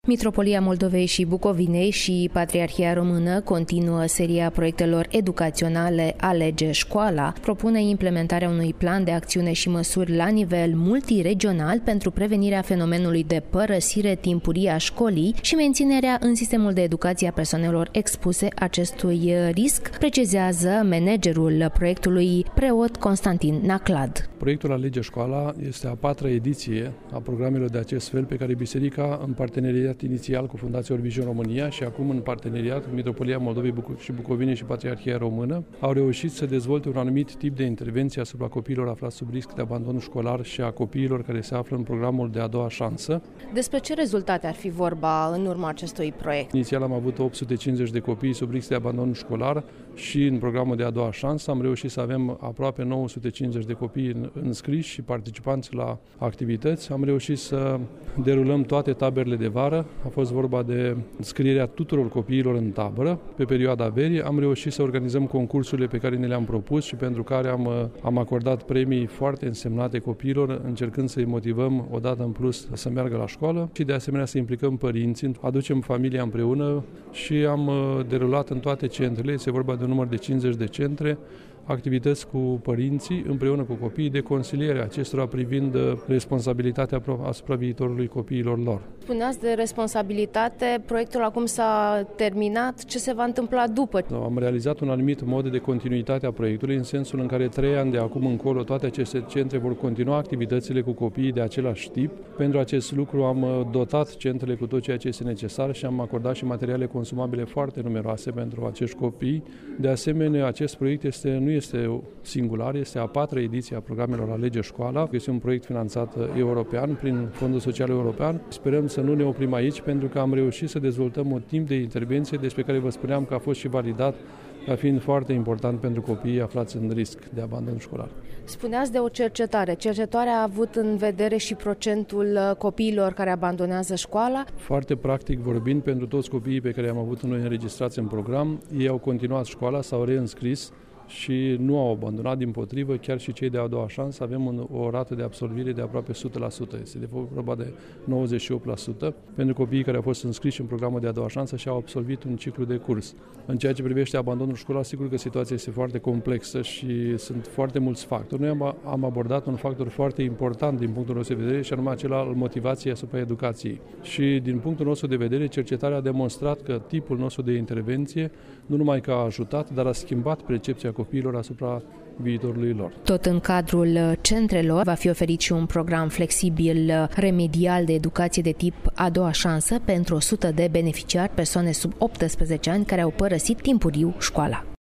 Mitropolia Moldovei și Bucovinei și Patriarhia Română continuă seria proiectelor educaționale Alege Școala, propune implementarea unui plan de acțiune și măsuri la nivel multiregional pentru prevenirea fenomenului de părăsire timpurie a școlii și menținerea în sistemul de educație a persoanelor expuse acestui risc, precizează managerul proiectului, preot Constantin Naclad. Proiectul Alege Școala este a patra ediție a programelor de acest fel pe care Biserica, în parteneriat inițial cu Fundația Orvision România și acum în parteneriat cu Mitropolia Moldovei și Bucovinei și Patriarhia Română, au reușit să dezvolte un anumit tip de intervenție asupra copiilor aflați sub risc de abandon școlar și a copiilor care se află în programul de a doua șansă. Despre ce rezultate ar fi vorba în urma acestui proiect? Inițial am avut 850 de copii sub risc de abandon școlar și în programul de a doua șansă am reușit să avem aproape 950 de copii înscriși și participanți la activități. Am reușit să derulăm toate taberele de vară. A fost vorba de înscrierea tuturor copiilor în tabără pe perioada verii. Am reușit să organizăm concursurile pe care ne le-am propus și pentru care am acordat premii foarte însemnate copiilor, încercând să-i motivăm o dată în plus să meargă la școală și de asemenea să implicăm părinții, aducem familia împreună și am derulat în toate centrele, este vorba de un număr de 50 de centre, activități cu părinții, împreună cu copiii, de consiliere acestora privind responsabilitatea asupra viitorului copiilor lor. Spuneați de responsabilitate, proiectul acum s-a terminat, ce se va întâmpla după? Am realizat un anumit mod de continuitate a proiectului, în sensul în care 3 ani de acum încolo toate aceste centre vor continua activitățile cu copiii de același tip. Pentru acest lucru am dotat centrele cu tot ceea ce este necesar și am acordat și materiale consumabile foarte numeroase pentru acești copii. De asemenea, acest proiect nu este singular, este a patra ediție a programelor Alege Școala. Este un proiect finanțat european prin Fondul Social European. Sperăm să nu ne oprim aici, pentru că am reușit să dezvoltăm un timp de intervenție despre care vă spuneam că a fost și validat ca fiind foarte important pentru copiii aflați în risc de abandon școlar. Spuneați de o cercetare. Cercetarea a avut în vedere și procentul copiilor care abandonează școala? Foarte practic vorbind, pentru toți copiii pe care am avut noi înregistrați în program, ei au continuat școala, s-au reînscris și nu au abandonat, dimpotrivă, chiar și cei de a doua șansă avem o rată de absolvire de aproape 100%, este de vorba de 98%, pentru copiii care au fost înscriși în programul de a doua șansă și au absolvit un ciclu de curs. În ceea ce privește abandonul școlar, sigur că situația este foarte complexă și sunt foarte mulți factori. Noi am abordat un factor foarte important din punctul nostru de vedere și anume acela al motivației asupra educației. Și din punctul nostru de vedere, cercetarea a demonstrat că tipul nostru de intervenție nu numai că a ajutat, dar a schimbat percepția copiilor asupra viitorului lor. Tot în cadrul centrelor va fi oferit și un program flexibil remedial de educație de tip a doua șansă pentru 100 de beneficiari, persoane sub 18 ani care au părăsit timpuriu școala.